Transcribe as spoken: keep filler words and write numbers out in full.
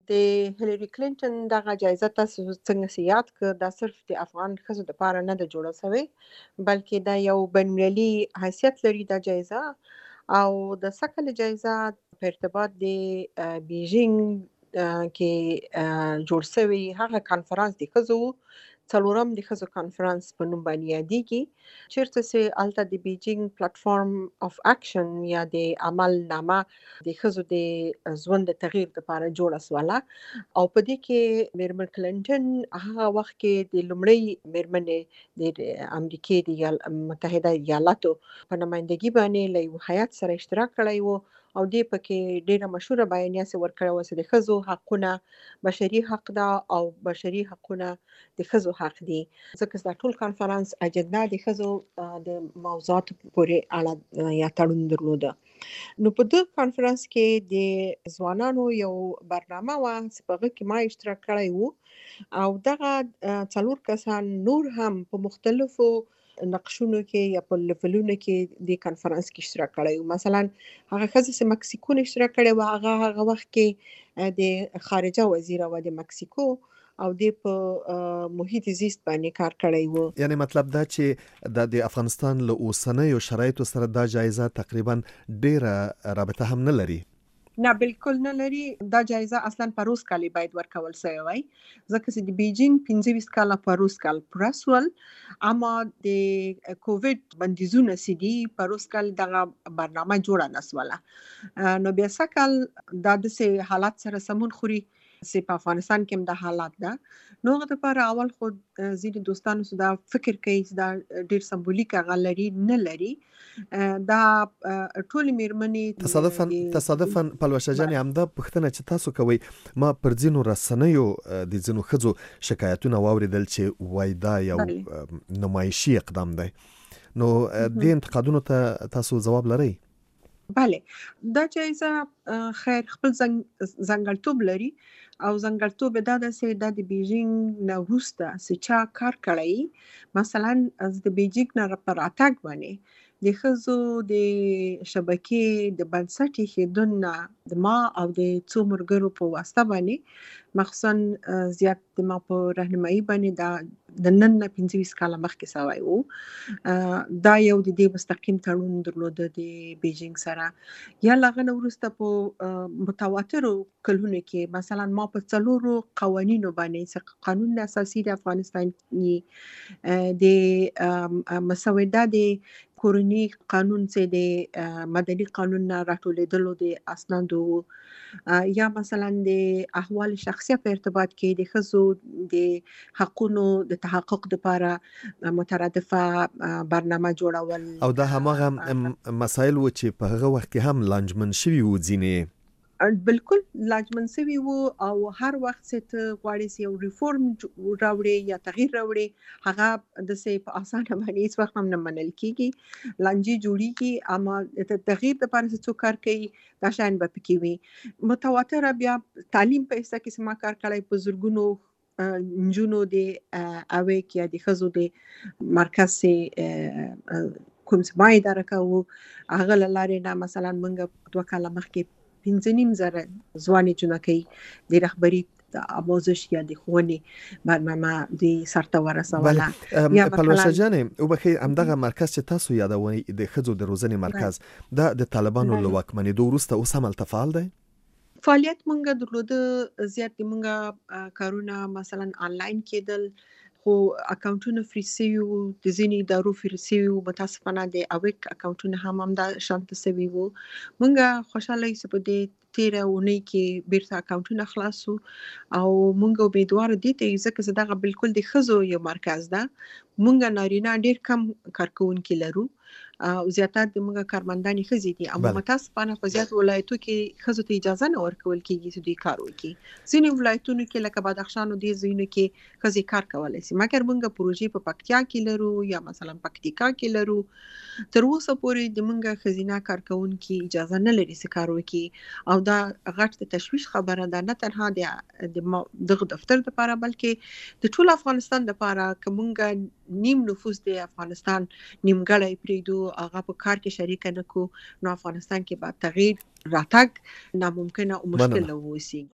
د هیلری کلینټن دغه جایزه تاسو څنګه سي یاد کړ دا صرف د افغان ښځو دپاره نه ده جوړه سوې بلکې دا یو بین‌المللي حیثیت لري دا جایزه او د سکل جایزه په ارتباط د بیژینګ کې جوړ سوی هغه کانفرانس د ښځو څلورم د ښځو کانفرانس په نوم باندې یادېږي چیرته چې هلته د بیجینګ پلټفارم اف اکشن یا د عمل نامه د ښځو د ژوند د تغییر لپاره جوړه سوله او په دې کې میرمن کلینټن هغه وخت کې د لومړۍ میرمنې د امریکې د متحده ایالاتو په نمایندګي باندې له یو هیات سره اشتراک کړی و او دې پکې ډیره مشهوره بیانیه سي ورکړې وه چې د ښځو حقونه بشري حق ده او بشري حقونه د ښځو حق دي ځکه دا ټول کانفرانس اجنډا د ښځو د موضوعاتو پورې اړه یا تړون درلوده نو په دغه کانفرانس کې د ځوانانو یو برنامه وه چې په هغه کې ما اشتراک کړی و او دغه څلور کسان نور هم په مختلفو نقشونو کې یا په لیولونو کې د کانفرانس کې اشتراک کړی و مثلا هغه ښځه چې مکسیکو نه اشتراک کړی و هغه هغه وخت کې د خارجه وزیره وه د مکسیکو او د په محیط زیست باندې کار کړی و یعنی مطلب دا چې د افغانستان له اوسنیو شرایطو سره دا جایزه تقریبا ډیره رابطه هم نه لري نه بالکل نه لري دا جایزه اصلا په روس کال باید ورکول شوی وای ځکه چې د بیجینګ پنځه ویشت کاله په روس کال پوره سول اما د کووډ بندیزونه چې دي په روس کال دغه برنامه جوړه نه سوله نو بیا سږ کال دا داسې حالات سره سمون خوري چې په افغانستان کې هم دا حالات ده نو هغه دپاره اول خو ځینې دوستانو چې دا فکر کوي چې دا ډېر سمبولیک هغه لري نه لري دا ټولې مېرمنې تصادفاً تصادفاً پلوشه جانې همدا پوښتنه چې تاسو کوئ ما پر ځینو رسنیو د ځینو ښځو شکایتونه واورېدل چې وایي دا یو نمایشي اقدام دی نو دې انتقادونو ته تاسو ځواب لرئ بله دا جایزه خیر خپل ځانګړتوب لري او ځانګړتوب دا ده چې دا د بیجینګ نه وروسته چې چا کار کړی مثلا د بیجینګ نه په راتګ باندې د ښځو د شبکې د بنسټ ایښودون نه د ما او د څو ملګرو په واسطه باندې مخصوصا زیات د ما په رهنمایي باندې دا د نن نه پنځه ویشت کاله مخکې سوی و دا یو د دې مستقیم تړون درلوده د بیجینګ سره یا له هغه نه وروسته په متواترو کلونو کې مثلا ما په څلورو قوانینو باندې چې قانون اساسي د افغانستان د مسوده د کورني قانون چې د مدني قانون نه راټولېدلو د اسنادو یا مثلا د احوال شخصیه په ارتباط کې د ښځو د حقونو د تحقق لپاره مترادفه برنامه جوړول او دا هماغه مسایل و چې په هغه وخت کې هم لانجمن شوي وو ځینې بالکل لاجمن سوي وو او هر وخت چې ته غواړې چې یو ریفورم راوړې یا تغییر راوړې هغه داسې په اسانه باندې هېڅ وخت هم نه منل کېږي لانجې جوړېږي اما د تغییر دپاره چې څوک کار کوي دا شیان به پکې وي متواتره بیا تعلیم په حصه کې چې ما کار کړی په زرګونو نجونو د اویک یا د ښځو د مرکز چې کوم چې ما اداره کوو هغه له لارې نه مثلا موږ دوه کاله مخکې پنځه نیم زره ځوانې جنکۍ د رهبري د آموزش یا د ښوونې برنامه د سرته ورسوله یا پلوشه جانې وبخښئ همدغه مرکز چې تاسو یادوئ د ښځو د روزنې مرکز دا د طالبانو له واکمنېدو وروسته اوس هم هلته فعال دی فعالیت مونږ درلوده زیات د مونږ کارونه مثلا آنلاین کېدل خو اکاونټونه فری سوي وو د ځینې ادارو فری سوي وو متاسفانه د اویک اکاونټونه هم همدا شانته سوي وو مونږ خوشحاله یو چې په دې تیره اونۍ کې بیرته اکاونټونه خلاص شو او مونږ امیدواره دي ته یو ځکه چې دغه بالکل د ښځو یو مرکز ده مونږ نارینه ډېر کم کارکوونکي لرو او زیاتات د مونږ کارمندانې ښځې دي اما متاسفانه په زیات ولایتو کې ښځو ته اجازه نه ورکول کېږي چې دوی کار وکړي ځینې ولایتونو کې لکه بدخشان او دې ځایونو کې ښځې کار کولی شي مګر مونږ پروژې په پکتیا کې لرو یا مثلا پکتیکا کې لرو تر اوسه پورې د مونږ ښځینه کارکوونکي اجازه نه لري چې کار وکړي او دا غټ د تشویش خبره ده نه تنها د دغه دفتر لپاره بلکې د ټول افغانستان لپاره که مونږ نیم نفوس د افغانستان نیمګړی پرېږدو هغه په کار کې شریکه نه کړو نو افغانستان کې به تغییر راتګ ناممکنه او مشکل ووسي